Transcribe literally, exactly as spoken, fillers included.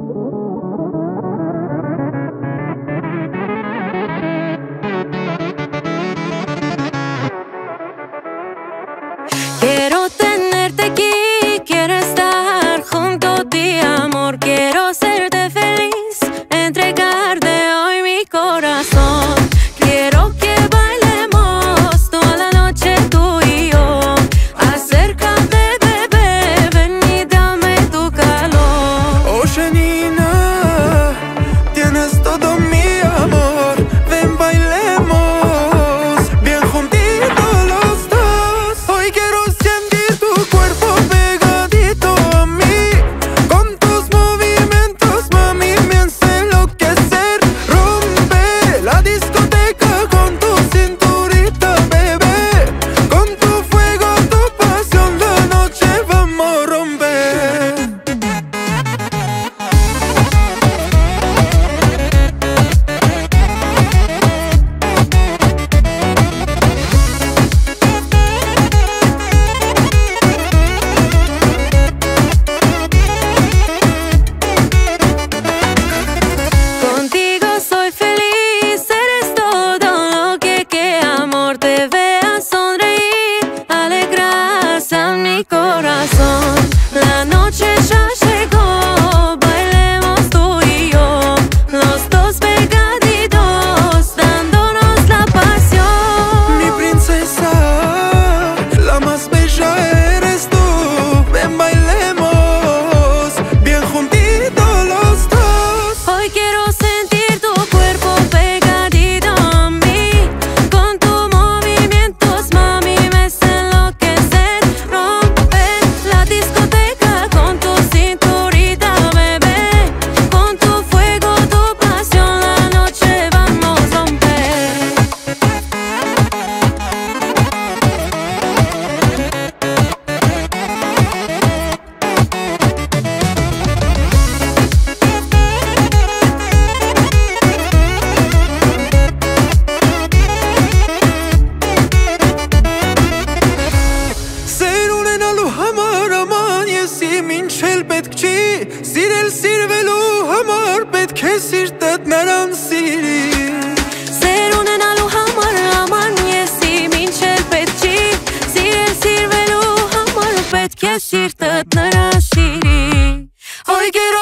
Quiero tenerte aquí, quiero estar junto a ti, amor. Quiero serte feliz, entregarte hoy mi corazón. Quiero que bailemos toda la noche tú y yo. Acércate, bebé, ven y dame tu calor. Oye, nina, tienes todo mi amor. Ven, bailemos bien juntitos los dos. Hoy quiero sentir tu cuerpo pegadito a mí. Con tus movimientos, mami, me hace enloquecer. Rompe la discoteca con tu cinturita, bebé. Con tu fuego, tu pasión, la noche vamos a romper. Contigo soy feliz, eres todo lo que quiero, amor. Te vea sonreír, alegrarse a mi corazón. La noche ya llegó, bailemos tú y yo, los dos pegaditos, dándonos la pasión. Mi princesa, la más bella eres tú. Ven, bailemos bien juntitos los dos. Hoy quiero sentir tu cuerpo pegadito a mí. Con tus movimientos, mami, me hace enloquecer. Rompe la discoteca con tu cinturita, bebé. Con tu fuego, tu pasión, la noche vamos a romper. Սերունենալու համար աման ես իմ ինչ էլ պետք չի Սիրել սիրվելու համար պետք է սիրտդ նրան սիրի Սեր ունենալու համար աման ես իմ ինչ էլ պետք չի Սիրել սիրվելու համար պետք է սիրտդ նրա սիրի Hoy quiero